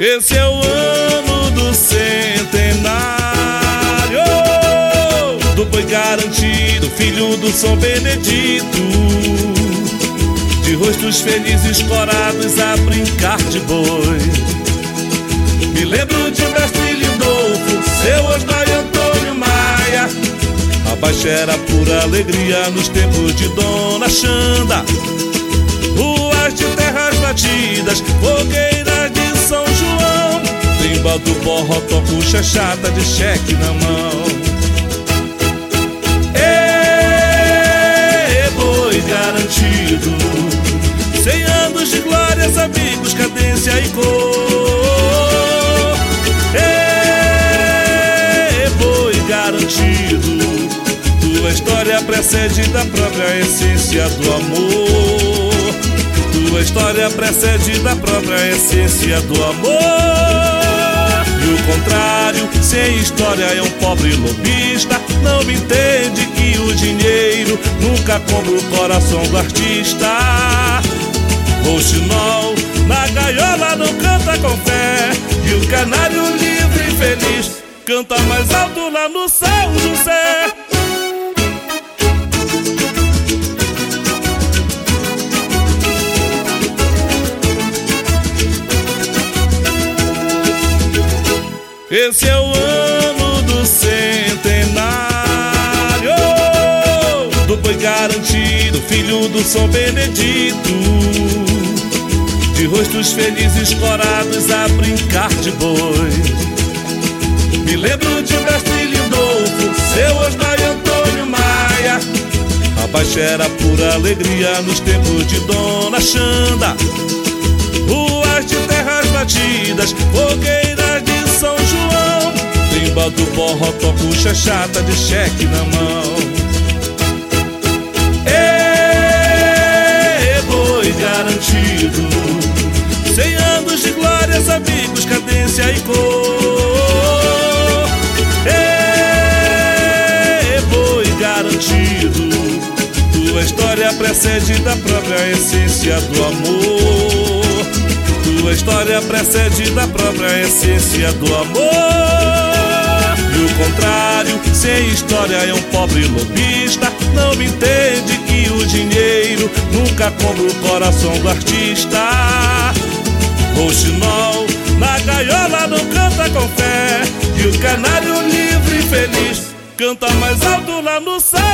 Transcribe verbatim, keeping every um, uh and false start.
Esse é o ano do centenário do boi garantido, filho do São Benedito, de rostos felizes corados a brincar de boi. Me lembro de mestre Lindolfo, seu Osmar Antônio Maia. A baixa era pura alegria nos tempos de Dona Xanda. Ruas de terras batidas, fogueiras de São João, trimba do borró, toco chachata de cheque na mão. Ê, boi garantido, cem anos de glórias, amigos, cadência e cor. Ê, boi garantido, tua história precede da própria essência do amor. Tua história precede da própria essência do amor. E o contrário, sem história é um pobre lobista. Não me entende que o dinheiro nunca compra o coração do artista. Rouxinol na gaiola não canta com fé, e o canário livre e feliz canta mais alto lá no São José. Esse é o ano do centenário do boi garantido, filho do São Benedito, de rostos felizes corados a brincar de boi. Me lembro de mestre Lindolfo, seu Osmar Antônio Maia. A baixa era pura alegria nos tempos de Dona Xanda. Ruas de terras batidas, fogueiras de São João, trimba do borró, toco chachata de cheque na mão. Ê, boi garantido, cem anos de glórias, amigos, cadência e cor. Ê, boi garantido, tua história precede da própria essência do amor. Tua história precede da própria essência do amor. E o contrário, sem história é um pobre lobista. Não me entende que o dinheiro nunca compra o coração do artista. Rouxinol na gaiola não canta com fé, e o canário livre e feliz canta mais alto lá no céu.